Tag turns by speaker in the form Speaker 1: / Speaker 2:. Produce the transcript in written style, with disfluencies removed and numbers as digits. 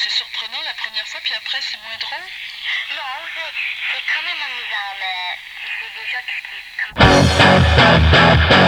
Speaker 1: C'est surprenant la première fois, puis après c'est moins drôle.
Speaker 2: Non, c'est quand même amusant, mais c'est déjà tout ce qui...